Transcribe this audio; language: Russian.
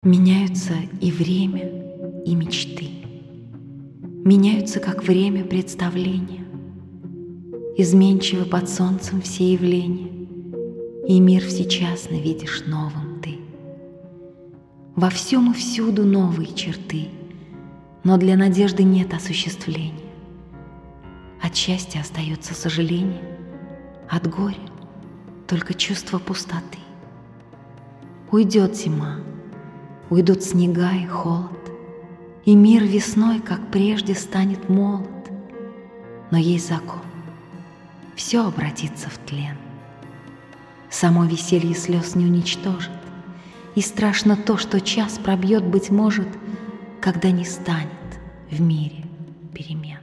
Меняются и время, и мечты. Меняются, как время представления. Изменчивы под солнцем все явления, и мир всечасно видишь новым ты. Во всем и всюду новые черты, но для надежды нет осуществления. От счастья остается сожаление, от горя только чувство пустоты. Уйдет зима, уйдут снега и холод, и мир весной, как прежде, станет молод. Но есть закон — все обратится в тлен. Само веселье слез не уничтожит, и страшно то, что час пробьет, быть может, когда не станет в мире перемен.